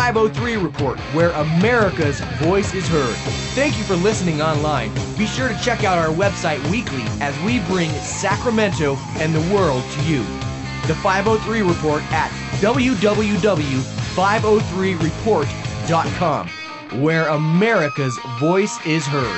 503 Report, where America's voice is heard. Thank you for listening online. Be sure to check out our website weekly as we bring Sacramento and the world to you. The 503 Report at www.503report.com, where America's voice is heard.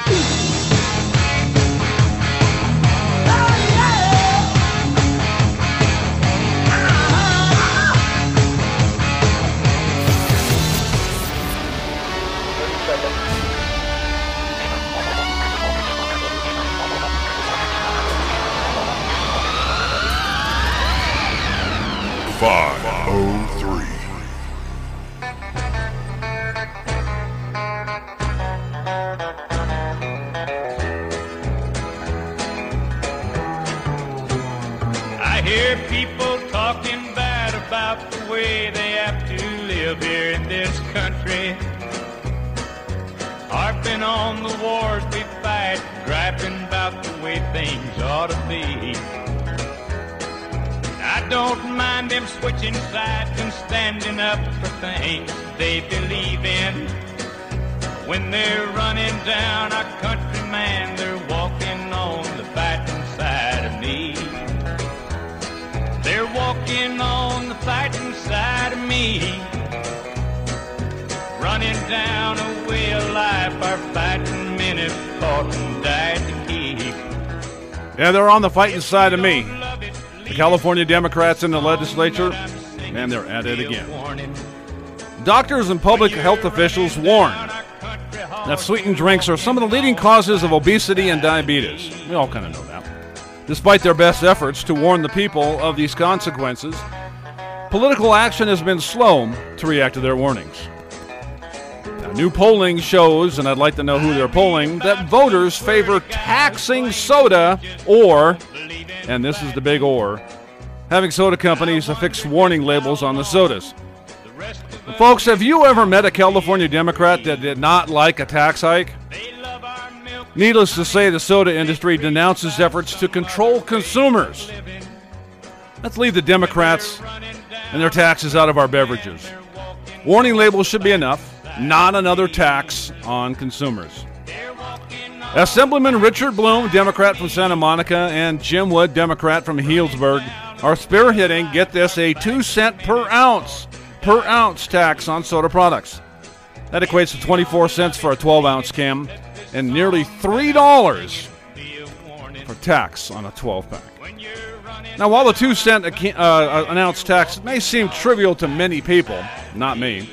503. I hear people talking bad about the way they have to live here in this country. Harping on the wars we fight, griping about the way things ought to be. I don't mind them switching sides and standing up for things they believe in. When they're running down our country, man, they're walking on the fighting side of me. They're walking on the fighting side of me. Running down a way of life our fighting men have fought and died to keep. Yeah, they're on the fighting side of me. The California Democrats in the legislature, and they're at it again. Doctors and public health officials warn that sweetened drinks are some of the leading causes of obesity and diabetes. We all kind of know that. Despite their best efforts to warn the people of these consequences, political action has been slow to react to their warnings. Now, new polling shows, and I'd like to know who they're polling, that voters favor taxing soda or, and this is the big or, having soda companies affix warning labels on the sodas. Folks, have you ever met a California Democrat that did not like a tax hike? Needless to say, the soda industry denounces efforts to control consumers. Let's leave the Democrats and their taxes out of our beverages. Warning labels should be enough, not another tax on consumers. Assemblyman Richard Bloom, Democrat from Santa Monica, and Jim Wood, Democrat from Healdsburg, are spearheading, get this, a 2 cent per ounce tax on soda products. That equates to 24 cents for a 12-ounce can and nearly $3 for tax on a 12-pack. Now, while the 2 cent an ounce tax may seem trivial to many people, not me,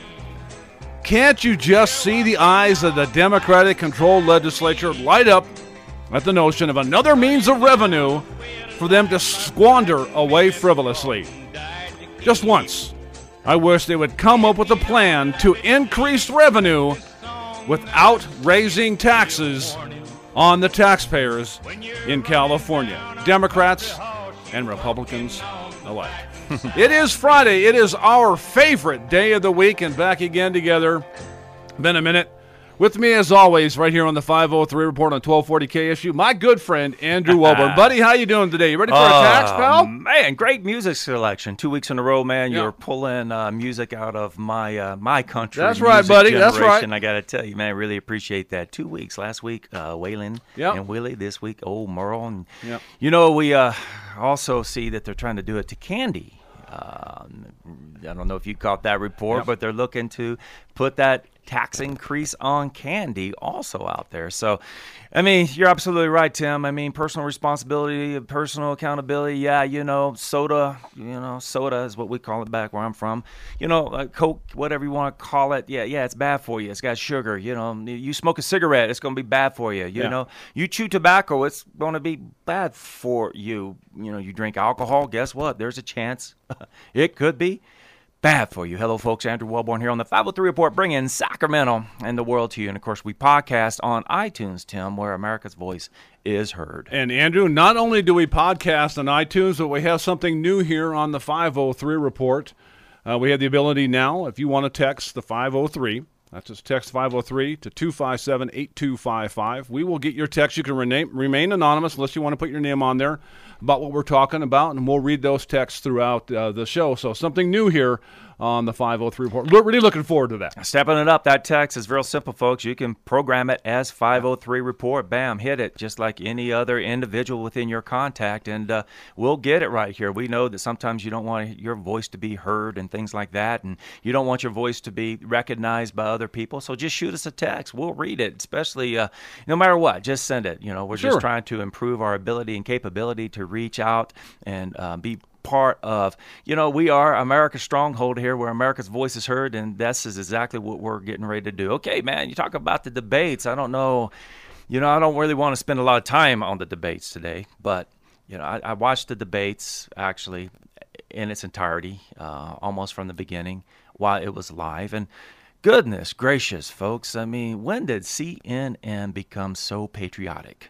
can't you just see the eyes of the Democratic-controlled legislature light up at the notion of another means of revenue for them to squander away frivolously? Just once, I wish they would come up with a plan to increase revenue without raising taxes on the taxpayers in California, Democrats and Republicans alike. It is Friday. It is our favorite day of the week, and back again together. Been a minute. With me, as always, right here on the 503 Report on 1240 KSU, my good friend, Andrew Welborn. Buddy, how you doing today? You ready for a tax, pal? Man, great music selection. 2 weeks in a row, man. Yeah. You're pulling music out of my country. That's right, buddy. That's right. I got to tell you, man, I really appreciate that. 2 weeks. Last week, Waylon and Willie. This week, Merle. And, you know, we also see that they're trying to do it to Candy. I don't know if you caught that report, but they're looking to put that tax increase on candy also out there. So, I mean, you're absolutely right, Tim. I mean, personal responsibility, personal accountability. Yeah, soda, soda is what we call it back where I'm from. Coke, whatever you want to call it. Yeah, it's bad for you. It's got sugar. You smoke a cigarette, it's going to be bad for you. You know, you chew tobacco, it's going to be bad for you. You drink alcohol, guess what? There's a chance it could be bad for you. Hello, folks. Andrew Welborn here on the 503 Report, bringing Sacramento and the world to you. And, of course, we podcast on iTunes, Tim, where America's voice is heard. And, Andrew, not only do we podcast on iTunes, but we have something new here on the 503 Report. We have the ability now, if you want to text the 503, that's just text 503 to 257-8255. We will get your text. You can remain anonymous unless you want to put your name on there about what we're talking about, and we'll read those texts throughout the show. So something new here on the 503 report. Really looking forward to that. Stepping it up. That text is real simple, folks. You can program it as 503 report. Bam, hit it just like any other individual within your contact, and we'll get it right here. We know that sometimes you don't want your voice to be heard and things like that, and you don't want your voice to be recognized by other people. So just shoot us a text. We'll read it, especially no matter what. Just send it. We're just trying to improve our ability and capability to reach out and be part of, we are America's stronghold here where America's voice is heard, and this is exactly what we're getting ready to do. Okay, man, you talk about the debates. I don't know, I don't really want to spend a lot of time on the debates today, but, I watched the debates actually in its entirety, almost from the beginning while it was live, and goodness gracious, folks, I mean, when did CNN become so patriotic?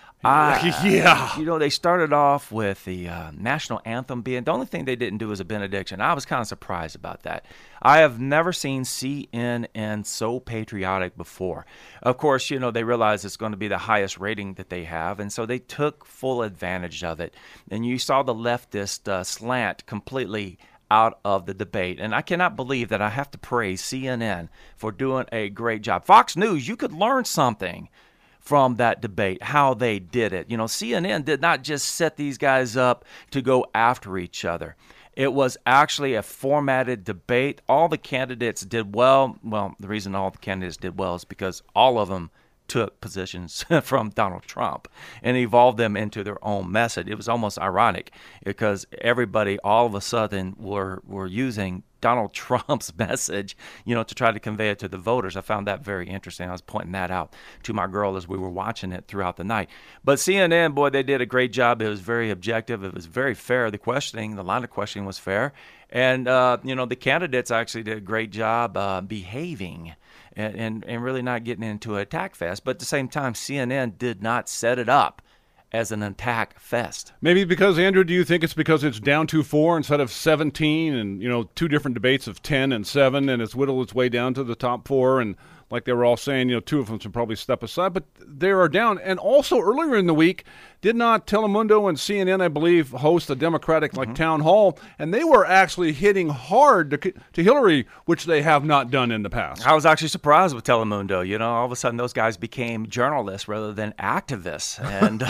They started off with the national anthem being, the only thing they didn't do was a benediction. I was kind of surprised about that. I have never seen CNN so patriotic before. Of course, they realized it's going to be the highest rating that they have, and so they took full advantage of it. And you saw the leftist slant completely out of the debate. And I cannot believe that I have to praise CNN for doing a great job. Fox News, you could learn something from that debate, how they did it. CNN did not just set these guys up to go after each other. It was actually a formatted debate. All the candidates did well. Well, the reason all the candidates did well is because all of them took positions from Donald Trump and evolved them into their own message. It was almost ironic because everybody all of a sudden were using Donald Trump's message, to try to convey it to the voters. I found that very interesting. I was pointing that out to my girl as we were watching it throughout the night. But CNN, boy, they did a great job. It was very objective. It was very fair. The line of questioning was fair. And, the candidates actually did a great job behaving and really not getting into an attack fest. But at the same time, CNN did not set it up as an attack fest. Maybe because, Andrew, do you think it's because it's down to 4 instead of 17 and, 2 different debates of 10 and 7, and it's whittled its way down to the top 4, and like they were all saying, 2 of them should probably step aside, but they are down. And also earlier in the week, did not Telemundo and CNN, I believe, host a Democratic town hall, and they were actually hitting hard to Hillary, which they have not done in the past. I was actually surprised with Telemundo. All of a sudden those guys became journalists rather than activists, and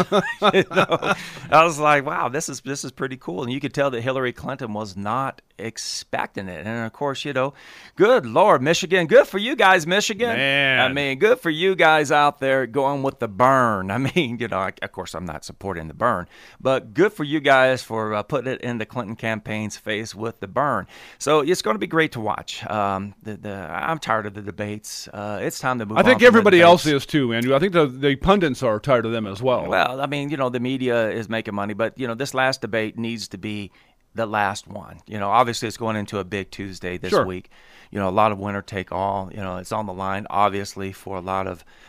I was like, wow, this is pretty cool. And you could tell that Hillary Clinton was not expecting it. And of course, good Lord, Michigan, good for you guys, Michigan. Man. I mean, good for you guys out there going with the burn. I mean, of course, I'm not supporting the burn, but good for you guys for putting it in the Clinton campaign's face with the burn. So it's going to be great to watch. I'm tired of the debates. It's time to move on. I think everybody else is too, Andrew. I think the pundits are tired of them as well. Well, I mean, the media is making money, but, this last debate needs to be the last one. Obviously it's going into a big Tuesday this week. A lot of winner take all. It's on the line, obviously, for a lot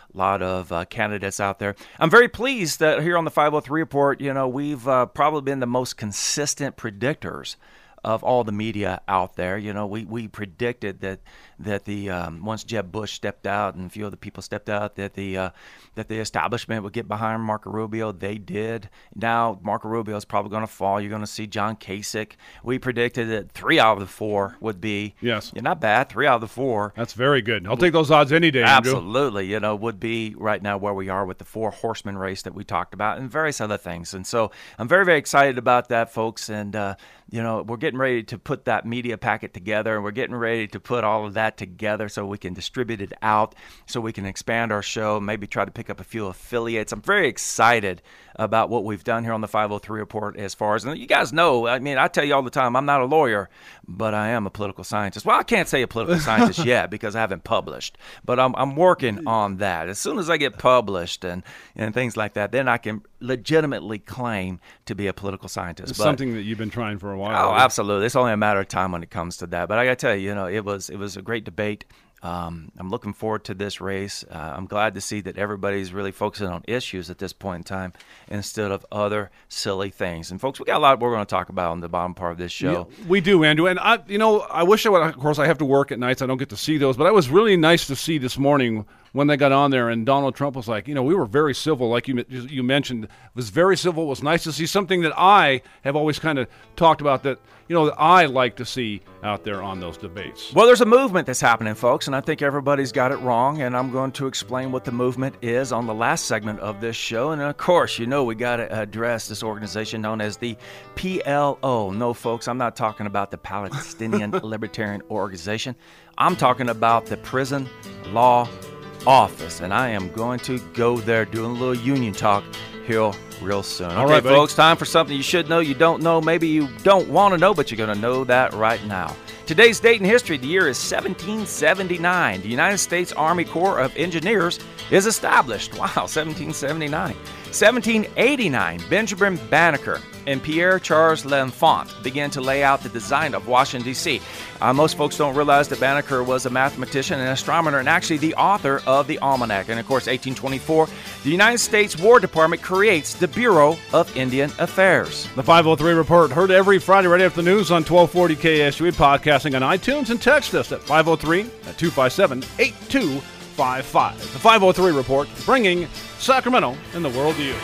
of candidates out there. I'm very pleased that here on the 503 Report, we've probably been the most consistent predictors of all the media out there. We predicted that the once Jeb Bush stepped out and a few other people stepped out, that the establishment would get behind Marco Rubio. They did. Now Marco Rubio is probably going to fall. You're going to see John Kasich. We predicted that 3 out of the 4 would be. Yes. Not bad. 3 out of the 4. That's very good. I'll take those odds any day, Andrew. Absolutely. Would be right now where we are with the 4 horseman race that we talked about and various other things. And so I'm very, very excited about that, folks. And, we're getting ready to put that media packet together, and we're getting ready to put all of that together so we can distribute it out, so we can expand our show, maybe try to pick up a few affiliates. I'm very excited about what we've done here on the 503 Report as far as, and you guys know, I mean, I tell you all the time, I'm not a lawyer, but I am a political scientist. Well, I can't say a political scientist yet because I haven't published, but I'm working on that. As soon as I get published and things like that, then I can legitimately claim to be a political scientist. It's something that you've been trying for a while. Oh, absolutely. It's only a matter of time when it comes to that. But I got to tell you, it was a great debate. I'm looking forward to this race. I'm glad to see that everybody's really focusing on issues at this point in time instead of other silly things. And folks, we got a lot we're going to talk about on the bottom part of this show. Yeah, we do, Andrew. And I wish I would. Of course, I have to work at nights. I don't get to see those. But it was really nice to see this morning when they got on there, and Donald Trump was like, we were very civil, like you mentioned. It was very civil. It was nice to see something that I have always kind of talked about that I like to see out there on those debates. Well, there's a movement that's happening, folks, and I think everybody's got it wrong, and I'm going to explain what the movement is on the last segment of this show. And, of course, we got to address this organization known as the PLO. No, folks, I'm not talking about the Palestinian Libertarian Organization. I'm talking about the Prison Law Office, and I am going to go there doing a little union talk here real soon. All right, folks, time for something you should know, you don't know, maybe you don't want to know, but you're going to know that right now. Today's date in history, the year is 1779. The United States Army Corps of Engineers is established. Wow, 1779. 1789, Benjamin Banneker and Pierre Charles L'Enfant began to lay out the design of Washington, D.C. Most folks don't realize that Banneker was a mathematician and astronomer and actually the author of the Almanac. And, of course, 1824, the United States War Department creates the Bureau of Indian Affairs. The 503 Report, heard every Friday right after the news on 1240 KSUE, podcasting on iTunes, and text us at 503-257-8255. The 503 Report, bringing Sacramento and the world to you.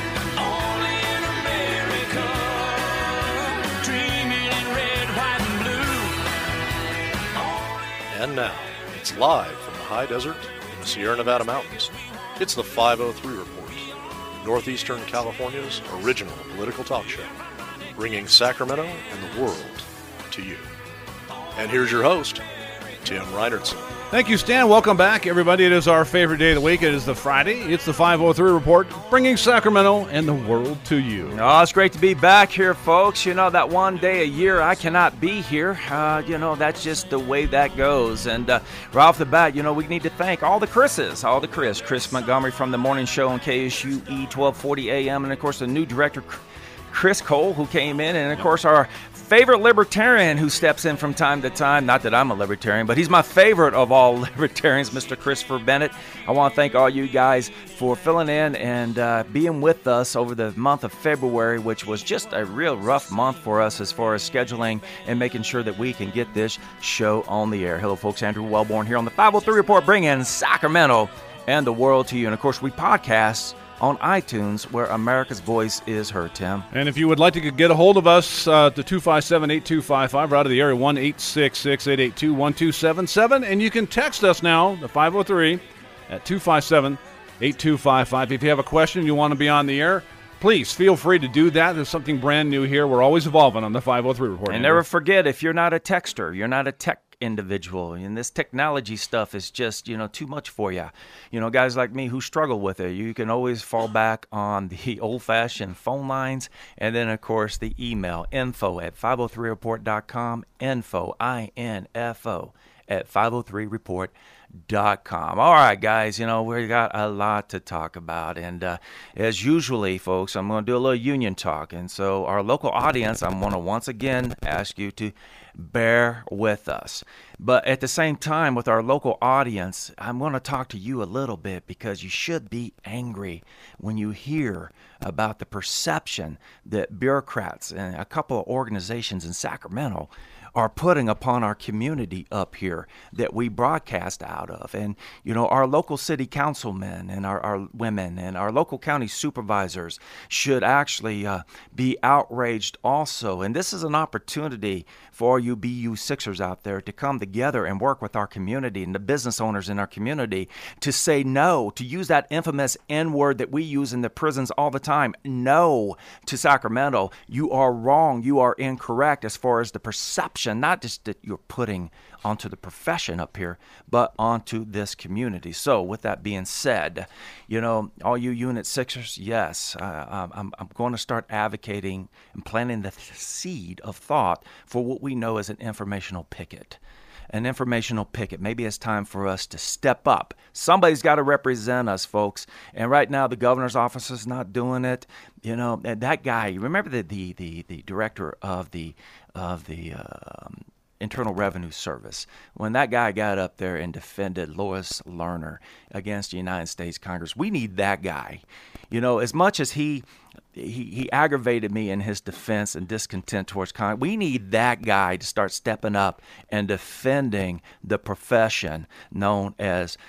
And now, it's live from the high desert in the Sierra Nevada mountains. It's the 503 Report, Northeastern California's original political talk show, bringing Sacramento and the world to you. And here's your host, Tim Reinertsen. Thank you, Stan. Welcome back, everybody. It is our favorite day of the week. It is the Friday. It's the 503 Report, bringing Sacramento and the world to you. Oh, it's great to be back here, folks. That one day a year I cannot be here. That's just the way that goes. And right off the bat, we need to thank all the Chris's. Chris Montgomery from the morning show on KSUE 1240 AM. And, of course, the new director, Chris Cole, who came in. And, of course, our favorite libertarian who steps in from time to time. Not that I'm a libertarian, but he's my favorite of all libertarians, Mr. Christopher Bennett. I want to thank all you guys for filling in and being with us over the month of February, which was just a real rough month for us as far as scheduling and making sure that we can get this show on the air. Hello, folks. Andrew Wellborn here on the 503 Report, bringing Sacramento and the world to you. And, of course, we podcast on iTunes, where America's voice is heard, Tim. And if you would like to get a hold of us, to 257-8255, we're out of the area, 1-866-882-1277. And you can text us now, the 503, at 257-8255. If you have a question, you want to be on the air, please feel free to do that. There's something brand new here. We're always evolving on the 503 Report. And never forget, if you're not a texter, you're not a tech individual, and this technology stuff is just too much for you. Guys like me who struggle with it, you can always fall back on the old-fashioned phone lines, and then of course the email info@503report.com, info @503report.com. All right, guys, we got a lot to talk about, and as usually, folks, I'm going to do a little union talk, and so our local audience, I'm going to once again ask you to bear with us. But at the same time, with our local audience, I'm going to talk to you a little bit, because you should be angry when you hear about the perception that bureaucrats and a couple of organizations in Sacramento are putting upon our community up here that we broadcast out of. And, our local city councilmen and our women and our local county supervisors should actually be outraged also. And this is an opportunity for you BU Sixers out there to come together and work with our community and the business owners in our community to say no, to use that infamous N-word that we use in the prisons all the time. No to Sacramento. You are wrong. You are incorrect as far as the perception, not just that you're putting onto the profession up here, but onto this community. So with that being said, all you Unit Sixers, yes, I'm going to start advocating and planting the seed of thought for what we know as an informational picket. An informational picket. Maybe it's time for us to step up. Somebody's got to represent us, folks. And right now, the governor's office is not doing it. And that guy. You remember the director of the Internal Revenue Service, when that guy got up there and defended Lois Lerner against the United States Congress. We need that guy. As much as he aggravated me in his defense and discontent towards Congress, we need that guy to start stepping up and defending the profession known as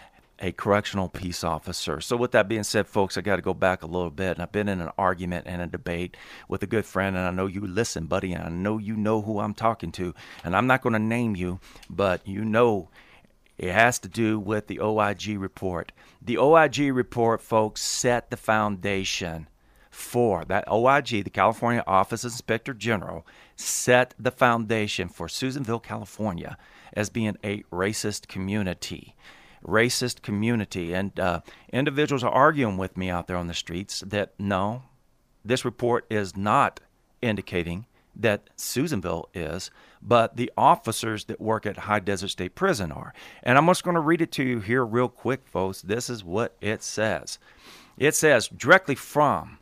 a correctional peace officer. So with that being said, folks, I got to go back a little bit. And I've been in an argument and a debate with a good friend, and I know you listen, buddy, and I know you know who I'm talking to. And I'm not going to name you, but you know it has to do with the OIG report. The OIG report, folks, set the foundation for that. OIG, the California Office of Inspector General, set the foundation for Susanville, California, as being a racist community. And individuals are arguing with me out there on the streets that no, this report is not indicating that Susanville is, but the officers that work at High Desert State Prison are. And I'm just going to read it to you here real quick, folks. This is what it says. It says, directly from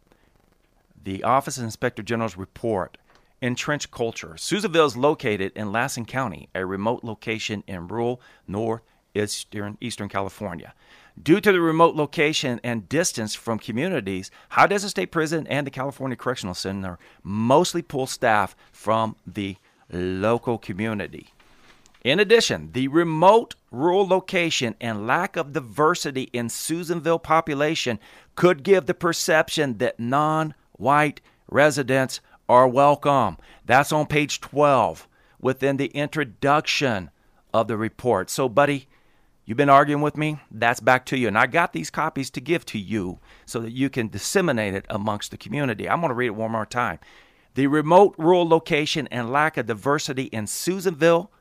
the Office of Inspector General's report, Entrenched Culture. Susanville is located in Lassen County, a remote location in rural northeastern California. Due to the remote location and distance from communities, High Desert State Prison and the California Correctional Center mostly pull staff from the local community. In addition, the remote rural location and lack of diversity in Susanville population could give the perception that non-white residents are welcome. That's on page 12 within the introduction of the report. So, buddy, you've been arguing with me? That's back to you. And I got these copies to give to you so that you can disseminate it amongst the community. I'm going to read it one more time. The remote rural location and lack of diversity in Susanville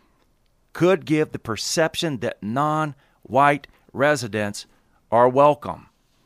could give the perception that non-white residents are welcome.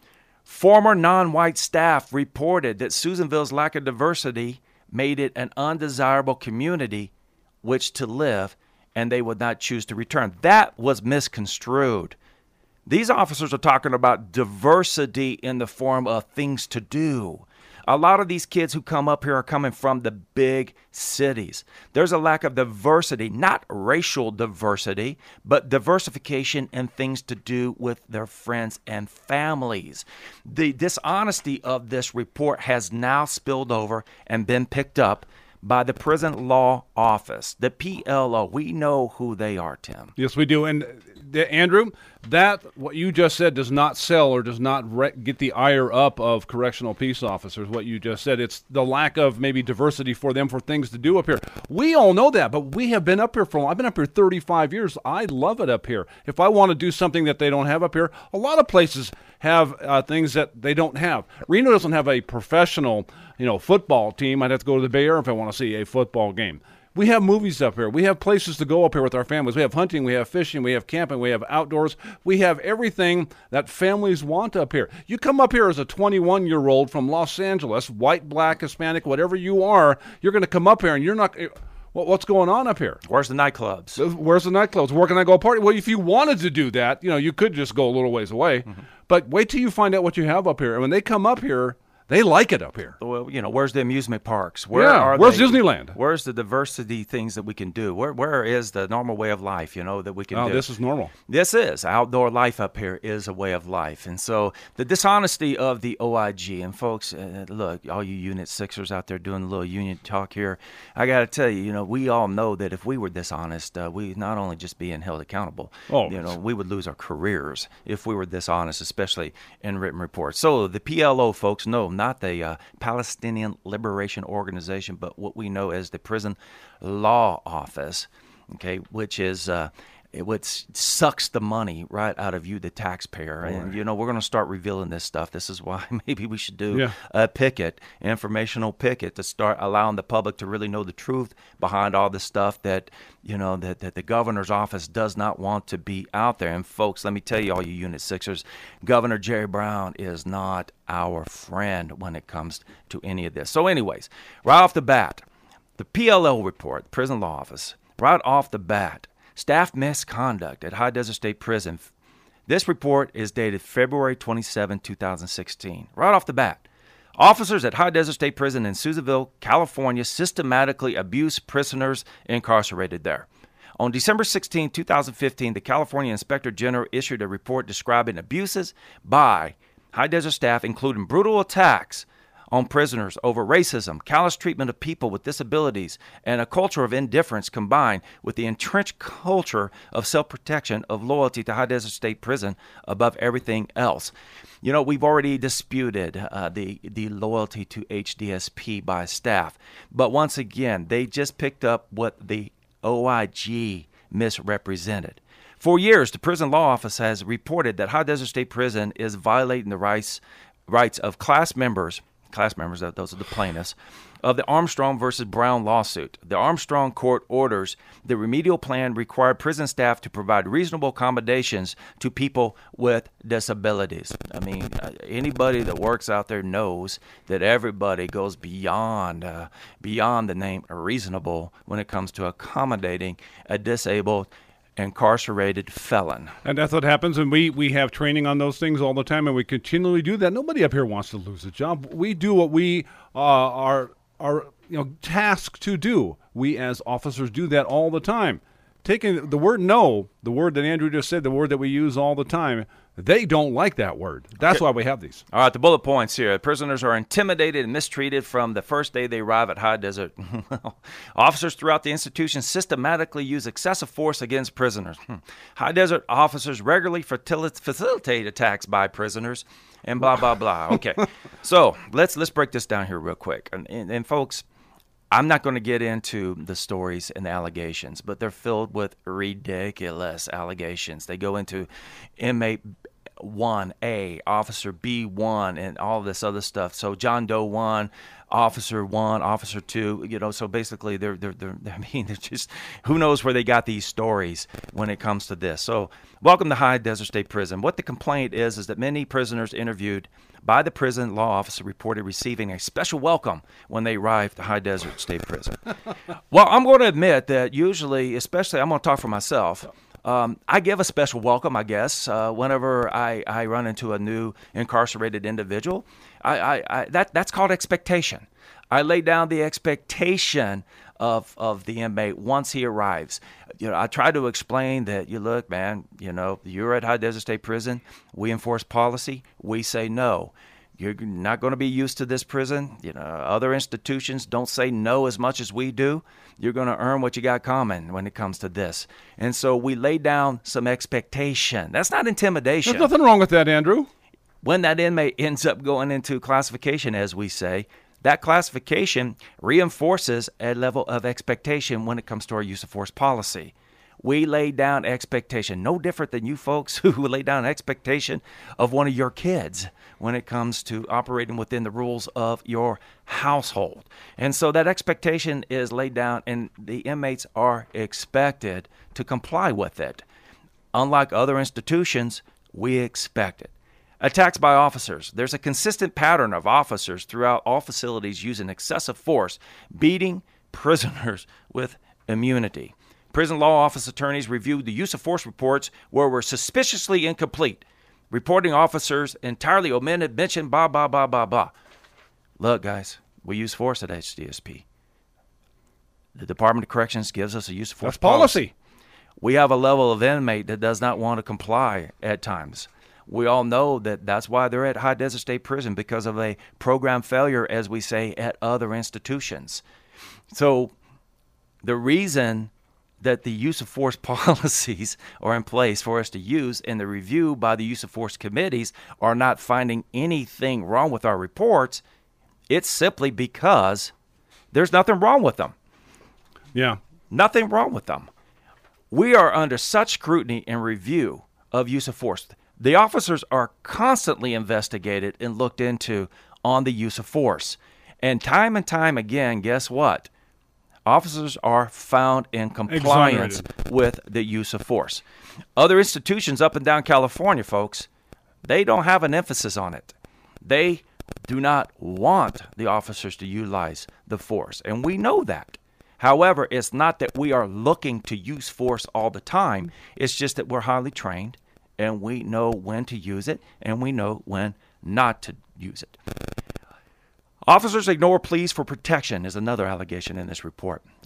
Former non-white staff reported that Susanville's lack of diversity made it an undesirable community which to live, and they would not choose to return. That was misconstrued. These officers are talking about diversity in the form of things to do. A lot of these kids who come up here are coming from the big cities. There's a lack of diversity, not racial diversity, but diversification in things to do with their friends and families. The dishonesty of this report has now spilled over and been picked up by the Prison Law Office, the PLO. We know who they are, Tim. Yes, we do. And Andrew, that what you just said does not sell or does not get the ire up of correctional peace officers, what you just said. It's the lack of maybe diversity for them for things to do up here. We all know that, but we have been up here I've been up here 35 years. I love it up here. If I want to do something that they don't have up here, a lot of places have things that they don't have. Reno doesn't have a professional football team. I'd have to go to the Bay Area if I want to see a football game. We have movies up here. We have places to go up here with our families. We have hunting, we have fishing, we have camping, we have outdoors. We have everything that families want up here. You come up here as a 21-year-old from Los Angeles, white, black, Hispanic, whatever you are, you're going to come up here and you're not... What's going on up here? Where's the nightclubs? Where's the nightclubs? Where can I go party? Well, if you wanted to do that, you could just go a little ways away. Mm-hmm. But wait till you find out what you have up here. And when they come up here, they like it up here. Well, where's the amusement parks? Where's Disneyland? Where's the diversity things that we can do? Where is the normal way of life, that we can do? Oh, this is normal. This is. Outdoor life up here is a way of life. And so the dishonesty of the OIG, and folks, look, all you Unit 6ers out there doing a little union talk here, I got to tell you, we all know that if we were dishonest, we not only just being held accountable, we would lose our careers if we were dishonest, especially in written reports. So the PLO, folks, no, not the Palestinian Liberation Organization, but what we know as the Prison Law Office, okay, which is which sucks the money right out of you, the taxpayer. And, we're going to start revealing this stuff. This is why maybe we should do a picket, informational picket, to start allowing the public to really know the truth behind all the stuff that, that the governor's office does not want to be out there. And, folks, let me tell you, all you Unit 6ers, Governor Jerry Brown is not our friend when it comes to any of this. So, anyways, right off the bat, the PLO report, Prison Law Office, right off the bat, staff misconduct at High Desert State Prison. This report is dated February 27, 2016. Right off the bat, officers at High Desert State Prison in Susanville, California, systematically abuse prisoners incarcerated there. On December 16, 2015, the California Inspector General issued a report describing abuses by High Desert staff, including brutal attacks on prisoners over racism, callous treatment of people with disabilities, and a culture of indifference combined with the entrenched culture of self-protection, of loyalty to High Desert State Prison above everything else. You know, we've already disputed the loyalty to HDSP by staff. But once again, they just picked up what the OIG misrepresented. For years, the Prison Law Office has reported that High Desert State Prison is violating the rights of class members, those are the plaintiffs, of the Armstrong versus Brown lawsuit. The Armstrong court orders the remedial plan required prison staff to provide reasonable accommodations to people with disabilities. I mean, anybody that works out there knows that everybody goes beyond the name reasonable when it comes to accommodating a disabled incarcerated felon. And that's what happens, and we have training on those things all the time, and we continually do that. Nobody up here wants to lose a job. We do what we are tasked to do. We as officers do that all the time. Taking the word no, the word that Andrew just said, the word that we use all the time, they don't like that word. That's why we have these. All right, the bullet points here. Prisoners are intimidated and mistreated from the first day they arrive at High Desert. Officers throughout the institution systematically use excessive force against prisoners. High Desert officers regularly facilitate attacks by prisoners, and blah, blah, blah. Okay, so let's break this down here real quick. And folks, I'm not going to get into the stories and the allegations, but they're filled with ridiculous allegations. They go into inmate 1A, Officer B1, and all this other stuff. So John Doe 1, Officer 1, Officer 2, so basically they're just, who knows where they got these stories when it comes to this. So welcome to High Desert State Prison. What the complaint is that many prisoners interviewed by the prison law officer reported receiving a special welcome when they arrived to High Desert State Prison. Well, I'm going to admit that usually, especially I'm going to talk for myself, I give a special welcome, I guess, whenever I run into a new incarcerated individual. That's called expectation. I lay down the expectation of the inmate once he arrives. I try to explain that, look, man, you're at High Desert State Prison. We enforce policy. We say no. You're not going to be used to this prison. Other institutions don't say no as much as we do. You're going to earn what you got coming when it comes to this. And so we lay down some expectation. That's not intimidation. There's nothing wrong with that, Andrew. When that inmate ends up going into classification, as we say, that classification reinforces a level of expectation when it comes to our use of force policy. We lay down expectation, no different than you folks who lay down expectation of one of your kids when it comes to operating within the rules of your household. And so that expectation is laid down, and the inmates are expected to comply with it. Unlike other institutions, we expect it. Attacks by officers. There's a consistent pattern of officers throughout all facilities using excessive force, beating prisoners with immunity. Prison law office attorneys reviewed the use of force reports where were suspiciously incomplete. Reporting officers entirely omitted, mentioned, blah, blah, blah, blah, blah. Look, guys, we use force at HDSP. The Department of Corrections gives us a use of force That's policy. We have a level of inmate that does not want to comply at times. We all know that's why they're at High Desert State Prison, because of a program failure, as we say, at other institutions. So the reason that the use of force policies are in place for us to use, and the review by the use of force committees are not finding anything wrong with our reports, it's simply because there's nothing wrong with them. Yeah. Nothing wrong with them. We are under such scrutiny and review of use of force. The officers are constantly investigated and looked into on the use of force. And time again, guess what? Officers are found in compliance with the use of force. Other institutions up and down California, folks, they don't have an emphasis on it. They do not want the officers to utilize the force, and we know that. However, it's not that we are looking to use force all the time. It's just that we're highly trained, and we know when to use it, and we know when not to use it. Officers ignore pleas for protection is another allegation in this report.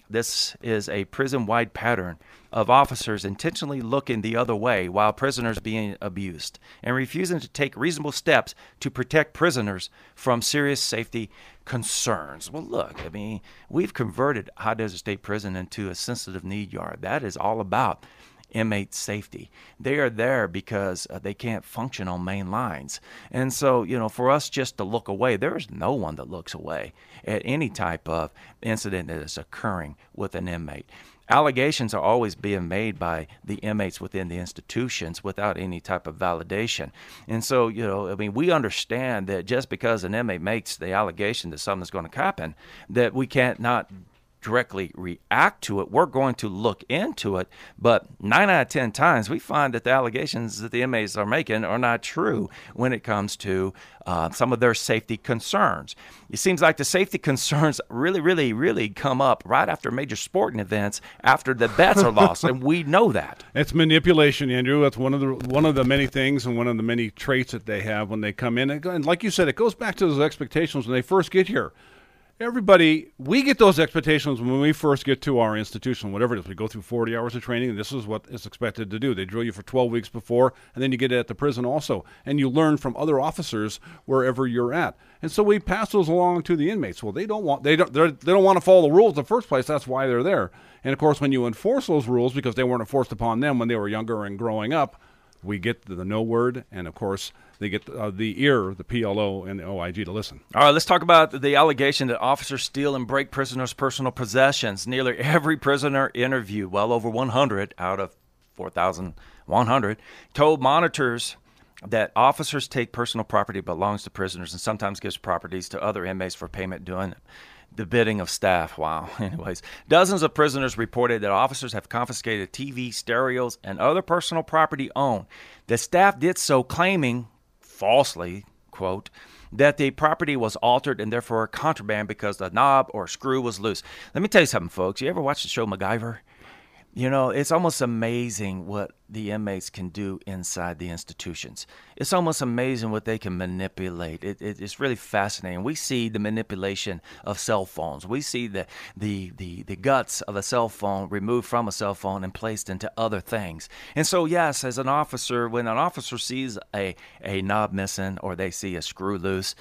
this is a prison-wide pattern of officers intentionally looking the other way while prisoners being abused and refusing to take reasonable steps to protect prisoners from serious safety concerns. Well, look, I mean, we've converted High Desert State Prison into a sensitive need yard. That is all about inmate safety. They are there because they can't function on main lines. And so, for us just to look away, there is no one that looks away at any type of incident that is occurring with an inmate. Allegations are always being made by the inmates within the institutions without any type of validation. And so, we understand that just because an inmate makes the allegation that something's going to happen, that we can't not directly react to it. We're going to look into it, but 9 out of 10 times we find that the allegations that the inmates are making are not true when it comes to some of their safety concerns. It seems like the safety concerns really come up right after major sporting events, after the bets are lost, and we know that. It's manipulation, Andrew. That's one of the many things and one of the many traits that they have when they come in. And like you said, it goes back to those expectations when they first get here. Everybody, we get those expectations when we first get to our institution, whatever it is. We go through 40 hours of training, and this is what is expected to do. They drill you for 12 weeks before, and then you get it at the prison also. And you learn from other officers wherever you're at. And so we pass those along to the inmates. Well, they don't want to follow the rules in the first place. That's why they're there. And, of course, when you enforce those rules, because they weren't enforced upon them when they were younger and growing up, we get the no word, and, of course, they get the ear, the PLO, and the OIG to listen. All right, let's talk about the allegation that officers steal and break prisoners' personal possessions. Nearly every prisoner interviewed, well over 100 out of 4,100, told monitors that officers take personal property that belongs to prisoners and sometimes gives properties to other inmates for payment doing the bidding of staff. Wow. Anyways, dozens of prisoners reported that officers have confiscated TV, stereos, and other personal property owned. The staff did so claiming, falsely, quote, that the property was altered and therefore contraband because the knob or screw was loose. Let me tell you something, folks. You ever watch the show MacGyver? It's almost amazing what the inmates can do inside the institutions. It's almost amazing what they can manipulate. It's really fascinating. We see the manipulation of cell phones. We see the guts of a cell phone removed from a cell phone and placed into other things. And so, yes, as an officer, when an officer sees a knob missing or they see a screw loose,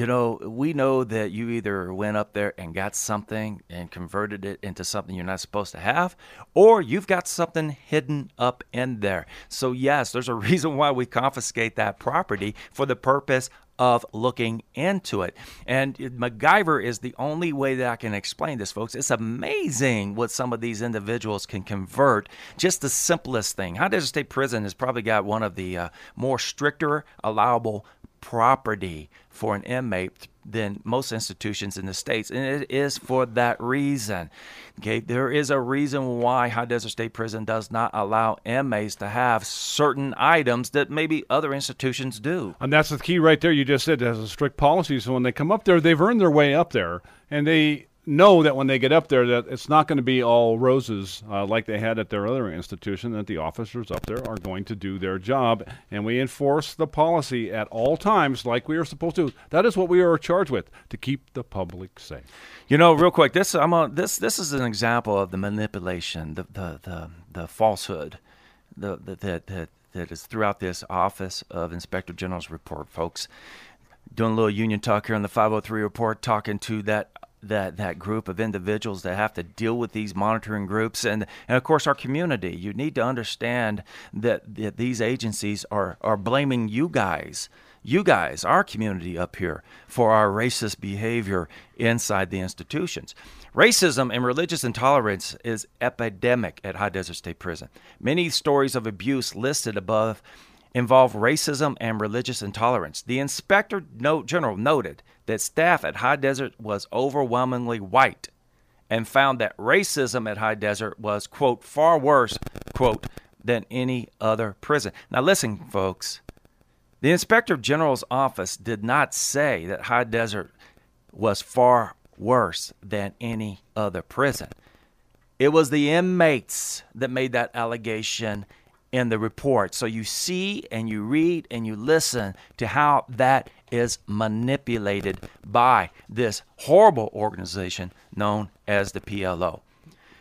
we know that you either went up there and got something and converted it into something you're not supposed to have, or you've got something hidden up in there. So yes, there's a reason why we confiscate that property for the purpose of looking into it. And MacGyver is the only way that I can explain this, folks. It's amazing what some of these individuals can convert. Just the simplest thing. High Desert State Prison has probably got one of the more stricter allowable property for an inmate than most institutions in the States, and it is for that reason. Okay, there is a reason why High Desert State Prison does not allow inmates to have certain items that maybe other institutions do. And that's the key right there. You just said it has a strict policy, so when they come up there, they've earned their way up there, and they know that when they get up there that it's not going to be all roses like they had at their other institution, that the officers up there are going to do their job, and we enforce the policy at all times like we are supposed to. That is what we are charged with, to keep the public safe. Real quick, this is an example of the manipulation, the falsehood that is throughout this Office of Inspector General's report, folks. Doing a little union talk here on the 503 report, talking to that group of individuals that have to deal with these monitoring groups and of course our community. You need to understand that these agencies are blaming you guys, our community up here, for our racist behavior inside the institutions. Racism and religious intolerance is epidemic at High Desert State Prison. Many stories of abuse listed above involve racism and religious intolerance. The Inspector General noted that staff at High Desert was overwhelmingly white and found that racism at High Desert was, quote, far worse, quote, than any other prison. Now listen, folks, the Inspector General's office did not say that High Desert was far worse than any other prison. It was the inmates that made that allegation in the report. So you see and you read and you listen to how that is manipulated by this horrible organization known as the PLO.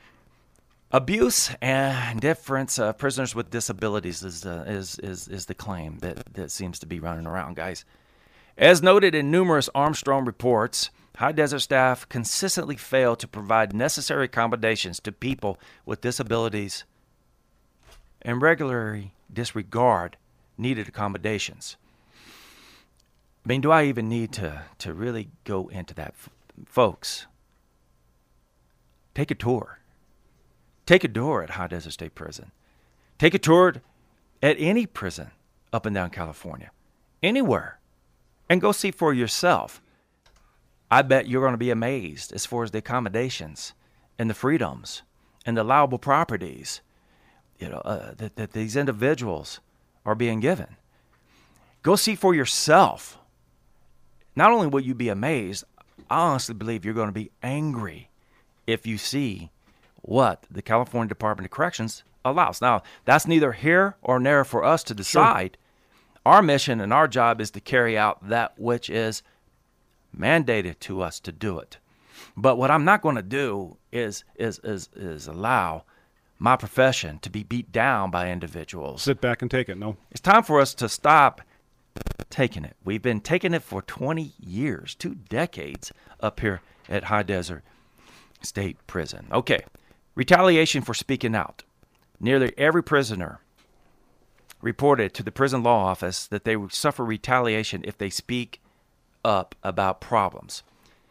Abuse and indifference of prisoners with disabilities is the claim that seems to be running around, guys. As noted in numerous Armstrong reports, High Desert staff consistently fail to provide necessary accommodations to people with disabilities and regularly disregard needed accommodations. I mean, do I even need to really go into that? Folks, take a tour. Take a tour at High Desert State Prison. Take a tour at any prison up and down California, anywhere, and go see for yourself. I bet you're going to be amazed as far as the accommodations and the freedoms and the allowable properties, that these individuals are being given. Go see for yourself. Not only will you be amazed, I honestly believe you're going to be angry if you see what the California Department of Corrections allows. Now, that's neither here or there for us to decide. Sure. Our mission and our job is to carry out that which is mandated to us to do it. But what I'm not going to do is allow my profession to be beat down by individuals. Sit back and take it. No. It's time for us to stop taking it. We've been taking it for 20 years, 2 decades up here at High Desert State Prison. Okay. Retaliation for speaking out. Nearly every prisoner reported to the prison law office that they would suffer retaliation if they speak up about problems.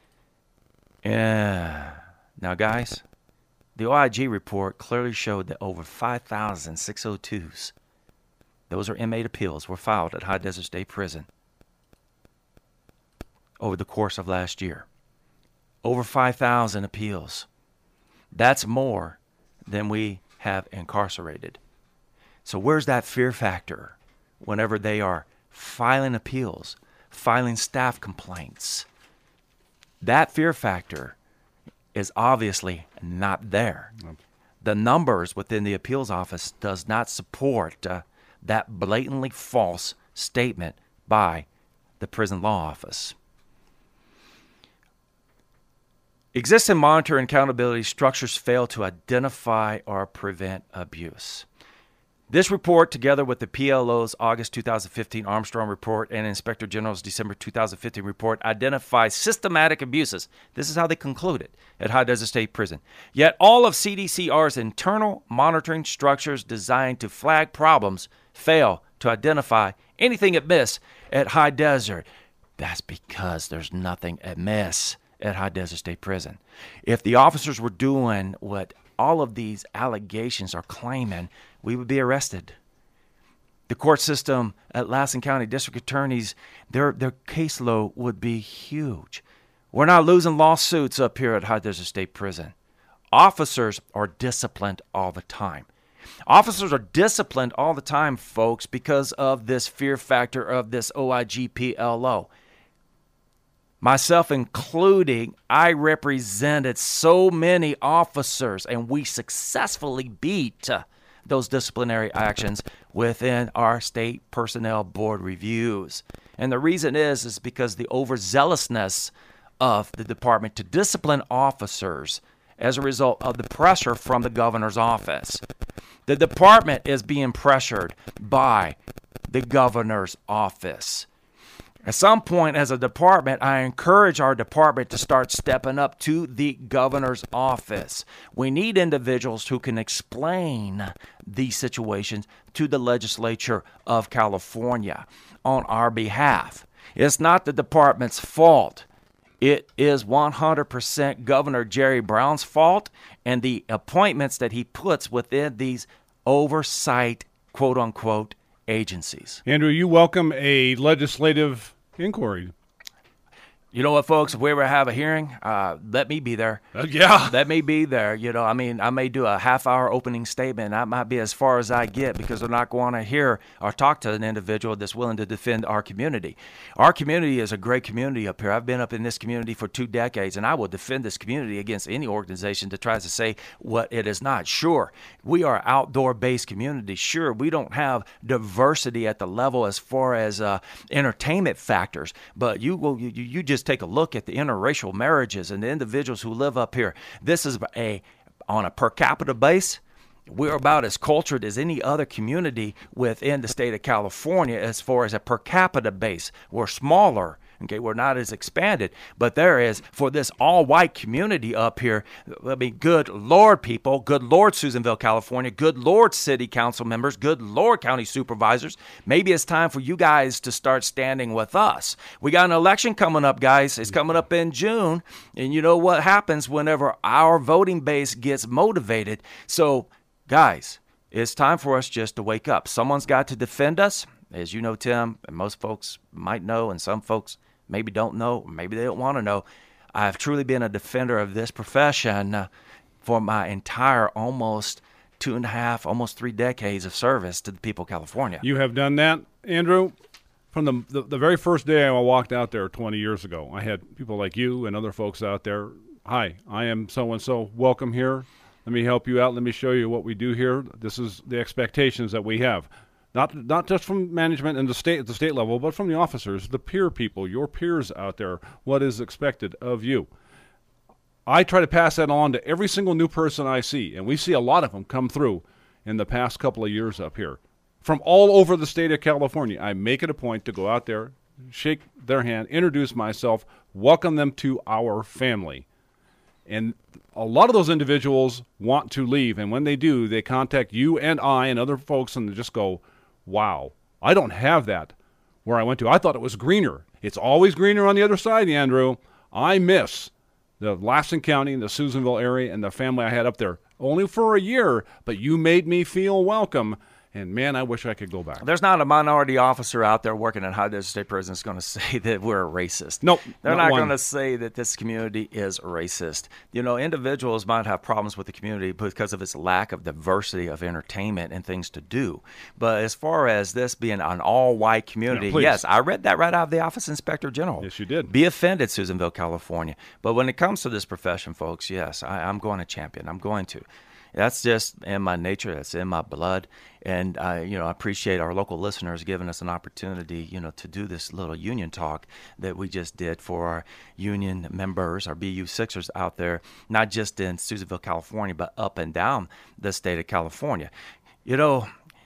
Now, guys, the OIG report clearly showed that over 5,602s, those are inmate appeals, were filed at High Desert State Prison over the course of last year. Over 5,000 appeals. That's more than we have incarcerated. So where's that fear factor whenever they are filing appeals, filing staff complaints? That fear factor is obviously not there. The numbers within the appeals office does not support that blatantly false statement by the prison law office. Existing monitor and accountability structures fail to identify or prevent abuse. This report, together with the PLO's August 2015 Armstrong report and Inspector General's December 2015 report, identifies systematic abuses. This is how they concluded at High Desert State Prison. Yet all of CDCR's internal monitoring structures designed to flag problems fail to identify anything amiss at High Desert. That's because there's nothing amiss at High Desert State Prison. If the officers were doing what all of these allegations are claiming, we would be arrested. The court system at Lassen County District Attorneys, their caseload would be huge. We're not losing lawsuits up here at High Desert State Prison. Officers are disciplined all the time. Officers are disciplined all the time, folks, because of this fear factor of this OIG-PLO. Myself including, I represented so many officers, and we successfully beat those disciplinary actions within our state personnel board reviews. And the reason is because the overzealousness of the department to discipline officers as a result of the pressure from the governor's office. The department is being pressured by the governor's office. At some point as a department, I encourage our department to start stepping up to the governor's office. We need individuals who can explain these situations to the legislature of California on our behalf. It's not the department's fault. It is 100% Governor Jerry Brown's fault and the appointments that he puts within these oversight, quote-unquote, agencies. Andrew, you welcome a legislative inquiry. You know what, folks? If we ever have a hearing, let me be there. Yeah. Let me be there. I may do a half-hour opening statement. That might be as far as I get because they're not going to hear or talk to an individual that's willing to defend our community. Our community is a great community up here. I've been up in this community for 2 decades, and I will defend this community against any organization that tries to say what it is not. Sure, we are an outdoor-based community. Sure, we don't have diversity at the level as far as entertainment factors, but you just take a look at the interracial marriages and the individuals who live up here. This is a on a per capita base, we're about as cultured as any other community within the state of California as far as a per capita base. We're smaller. Okay, we're not as expanded, but there is, for this all-white community up here, I mean, good Lord, people, good Lord, Susanville, California, good Lord, city council members, good Lord, county supervisors, maybe it's time for you guys to start standing with us. We got an election coming up, guys. It's coming up in June, and you know what happens whenever our voting base gets motivated. So, guys, it's time for us just to wake up. Someone's got to defend us. As you know, Tim, and most folks might know, and some folks maybe don't know, or maybe they don't want to know, I've truly been a defender of this profession for my entire almost 2.5, almost 3 decades of service to the people of California. You have done that, Andrew. From the very first day I walked out there 20 years ago, I had people like you and other folks out there. Hi, I am so-and-so. Welcome here. Let me help you out. Let me show you what we do here. This is the expectations that we have. Not just from management and at the state level, but from the officers, the peer people, your peers out there, what is expected of you. I try to pass that on to every single new person I see, and we see a lot of them come through in the past couple of years up here. From all over the state of California, I make it a point to go out there, shake their hand, introduce myself, welcome them to our family. And a lot of those individuals want to leave, and when they do, they contact you and I and other folks and just go, wow, I don't have that where I went to. I thought it was greener. It's always greener on the other side, Andrew. I miss the Lassen County and the Susanville area and the family I had up there. Only for a year, but you made me feel welcome. And, man, I wish I could go back. There's not a minority officer out there working at High Desert State Prison that's going to say that we're a racist. Nope. They're not going to say that this community is racist. You know, individuals might have problems with the community because of its lack of diversity of entertainment and things to do. But as far as this being an all-white community, yes, I read that right out of the Office of Inspector General. Yes, you did. Be offended, Susanville, California. But when it comes to this profession, folks, yes, I'm going to champion. I'm going to. That's just in my nature. That's in my blood. And, I appreciate our local listeners giving us an opportunity, to do this little union talk that we just did for our union members, our BU Sixers out there, not just in Susanville, California, but up and down the state of California. The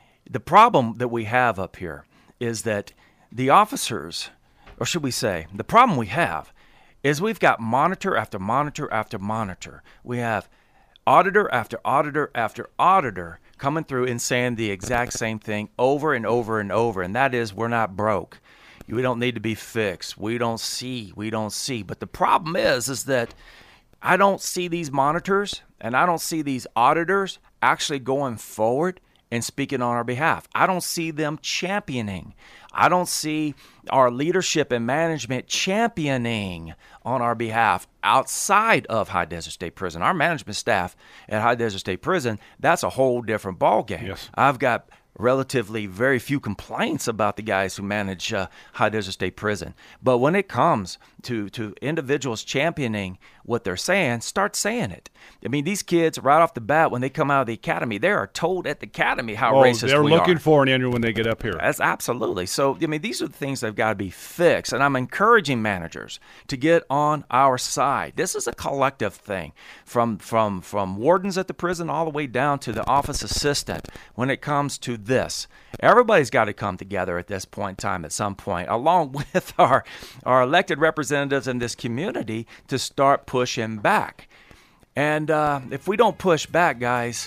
problem that we have up here is that the officers, or should we say, the problem we have is we've got monitor after monitor after monitor. We have auditor after auditor after auditor coming through and saying the exact same thing over and over and over, and that is, we're not broke. We don't need to be fixed. We don't see. But the problem is that I don't see these monitors and I don't see these auditors actually going forward and speaking on our behalf. I don't see them championing. I don't see our leadership and management championing on our behalf outside of High Desert State Prison. Our management staff at High Desert State Prison, that's a whole different ballgame. Yes. I've got relatively very few complaints about the guys who manage High Desert State Prison. But when it comes to individuals championing what they're saying, start saying it. I mean, these kids, right off the bat, when they come out of the academy, they are told at the academy how racist we are. They're looking for an Andrew when they get up here. That's absolutely. So, I mean, these are the things that have got to be fixed. And I'm encouraging managers to get on our side. This is a collective thing, from wardens at the prison all the way down to the office assistant when it comes to this. Everybody's got to come together at this point in time at some point, along with our elected representatives in this community, to start pushing back. And if we don't push back, guys,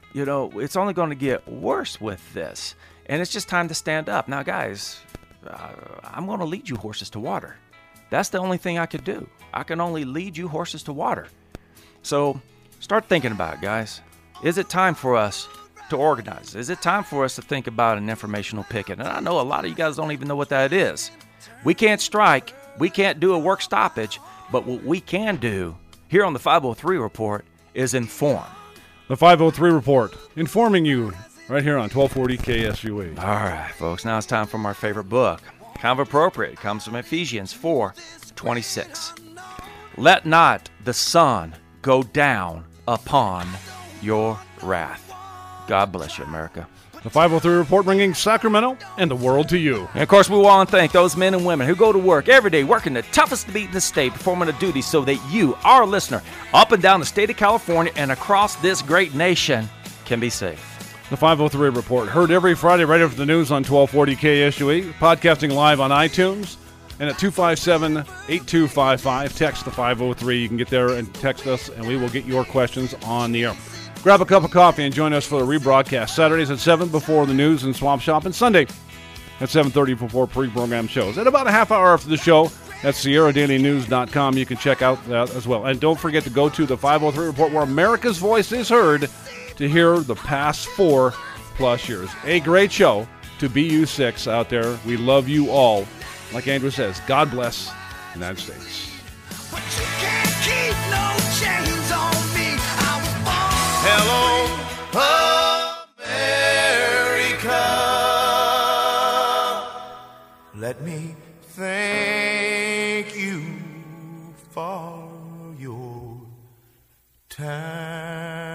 it's only going to get worse with this. And it's just time to stand up. Now, guys, I'm going to lead you horses to water. That's the only thing I could do. I can only lead you horses to water. So start thinking about it, guys. Is it time for us to organize? Is it time for us to think about an informational picket? And I know a lot of you guys don't even know what that is. We can't strike. We can't do a work stoppage. But what we can do here on the 503 Report is inform. The 503 Report, informing you right here on 1240 KSUE. All right, folks, now it's time for my favorite book. Kind of appropriate. It comes from Ephesians 4:26. Let not the sun go down upon your wrath. God bless you, America. The 503 Report, bringing Sacramento and the world to you. And, of course, we want to thank those men and women who go to work every day working the toughest beat in the state, performing a duty so that you, our listener, up and down the state of California and across this great nation can be safe. The 503 Report, heard every Friday right after the news on 1240 KSUE, podcasting live on iTunes, and at 257-8255, text the 503. You can get there and text us, and we will get your questions on the air. Grab a cup of coffee and join us for the rebroadcast Saturdays at 7 before the news and Swamp Shop, and Sunday at 7:30 before pre-program shows. And about a half hour after the show at SierraDailyNews.com, you can check out that as well. And don't forget to go to the 503 Report, where America's voice is heard, to hear the past 4+ years. A great show to BU6 out there. We love you all. Like Andrew says, God bless the United States. But you can't keep no chains on me. I was born. Hello, America. Let me thank you for your time.